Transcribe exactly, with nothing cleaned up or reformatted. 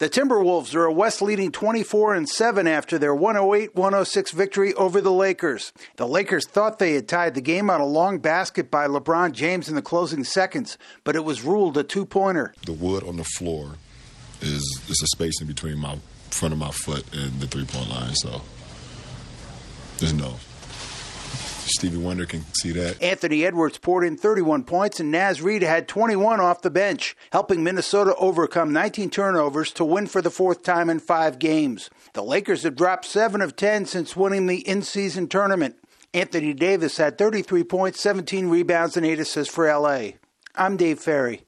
The Timberwolves are a West leading twenty-four and seven after their one oh eight one oh six victory over the Lakers. The Lakers thought they had tied the game on a long basket by LeBron James in the closing seconds, but it was ruled a two-pointer. The wood on the floor is, is a space in between my front of my foot and the three-point line, so there's no. Stevie Wonder can see that. Anthony Edwards poured in thirty-one points, and Naz Reid had twenty-one off the bench, helping Minnesota overcome nineteen turnovers to win for the fourth time in five games. The Lakers have dropped seven of ten since winning the in-season tournament. Anthony Davis had thirty-three points, seventeen rebounds, and eight assists for L A. I'm Dave Ferry.